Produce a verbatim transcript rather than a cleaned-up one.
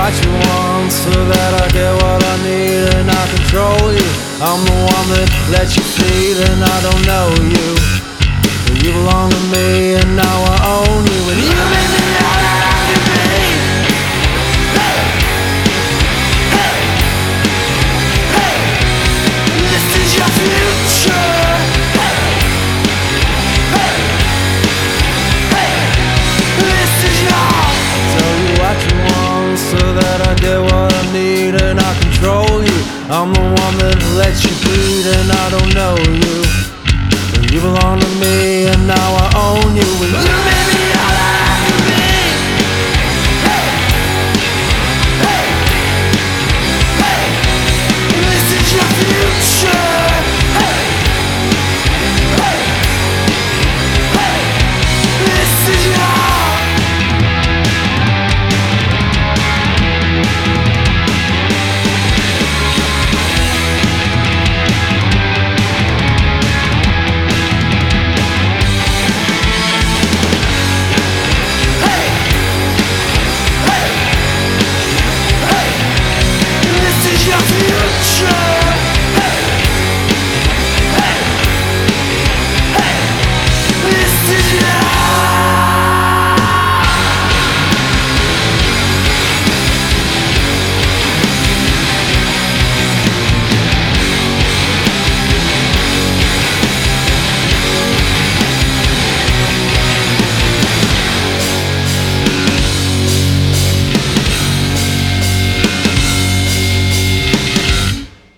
what you want so that I get what I need and I control you. I'm the one that lets you feel and I don't know you, but you belong to me and now I own you. And you make me know that I can be. Hey, hey, hey, this is your future. Hey, hey, hey, this is your. Tell you what you want so that I get what I need and I control you. I'm the one that lets you bleed and I don't know you, but you belong to me and now I own you. And you